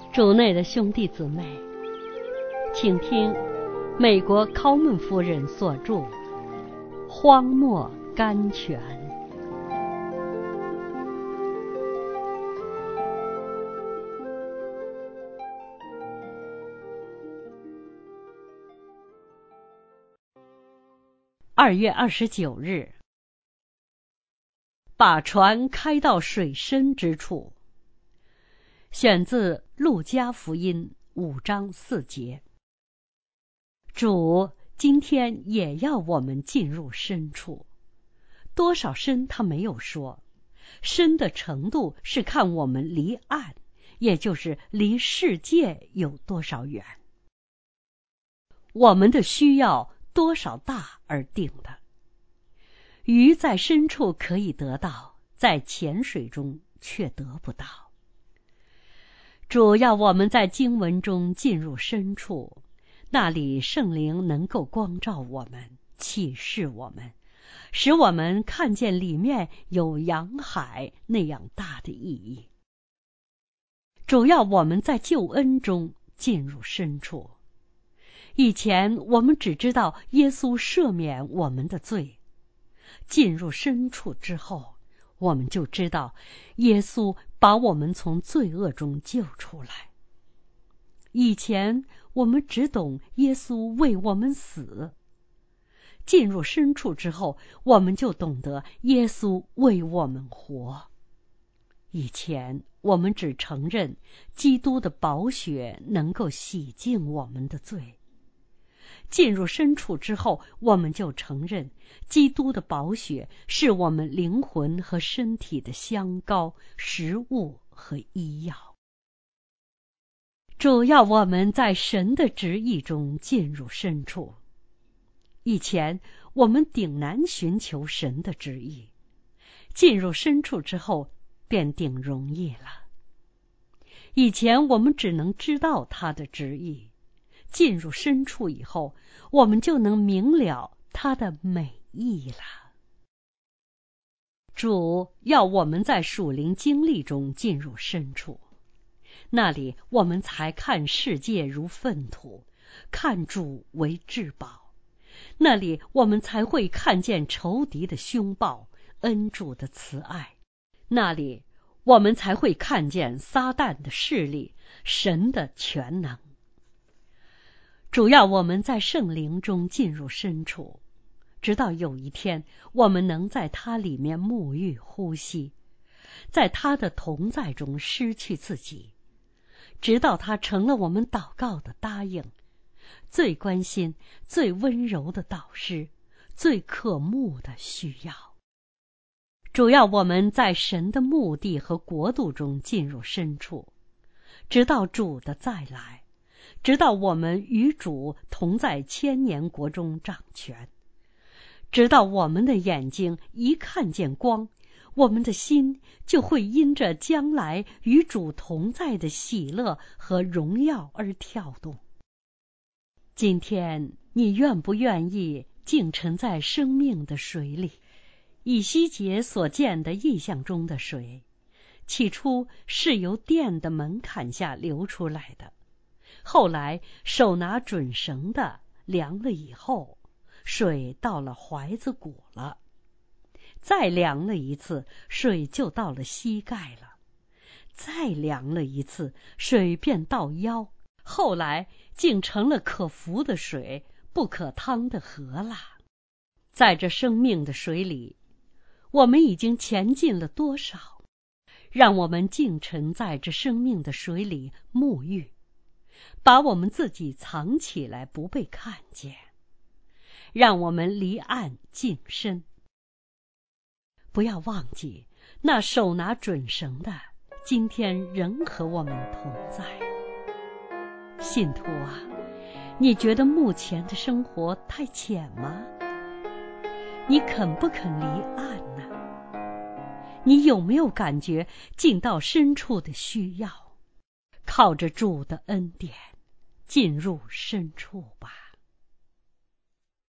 主内的兄弟姊妹，请听美国考门夫人所著《荒漠甘泉》。2月29日，把船开到水深之处。选自路加福音5章4节。主今天也要我们进入深处，多少深他没有说，深的程度是看我们离岸，也就是离世界有多少远。我们的需要多少大而定的。鱼在深处可以得到，在浅水中却得不到。主要我们在经文中进入深处，那里圣灵能够光照我们，启示我们，使我们看见里面有洋海那样大的意义。主要我们在救恩中进入深处。以前我们只知道耶稣赦免我们的罪，进入深处之后，我们就知道耶稣把我们从罪恶中救出来。以前我们只懂耶稣为我们死，进入深处之后，我们就懂得耶稣为我们活。以前我们只承认基督的宝血能够洗净我们的罪，进入深处之后，我们就承认基督的宝血是我们灵魂和身体的香膏、食物和医药。主要我们在神的旨意中进入深处。以前我们顶难寻求神的旨意，进入深处之后便顶容易了。以前我们只能知道他的旨意，进入深处以后，我们就能明了它的美意了。主要我们在属灵经历中进入深处，那里我们才看世界如粪土，看主为至宝。那里我们才会看见仇敌的凶暴，恩主的慈爱。那里我们才会看见撒旦的势力，神的全能。主要我们在圣灵中进入深处，直到有一天我们能在它里面沐浴呼吸，在它的同在中失去自己，直到它成了我们祷告的答应，最关心、最温柔的导师，最渴慕的需要。主要我们在神的目的和国度中进入深处，直到主的再来，直到我们与主同在千年国中掌权，直到我们的眼睛一看见光，我们的心就会因着将来与主同在的喜乐和荣耀而跳动。今天你愿不愿意浸沉在生命的水里？以西结所见的异象中的水，起初是由殿的门槛下流出来的，后来手拿准绳的量了以后，水到了踝子骨了，再量了一次，水就到了膝盖了，再量了一次，水便到腰，后来竟成了可服的水，不可汤的河了。在这生命的水里，我们已经前进了多少？让我们静沉在这生命的水里沐浴，把我们自己藏起来不被看见，让我们离岸近身。不要忘记，那手拿准绳的今天仍和我们同在。信徒啊，你觉得目前的生活太浅吗？你肯不肯离岸呢？你有没有感觉进到深处的需要？靠着主的恩典，进入深处吧。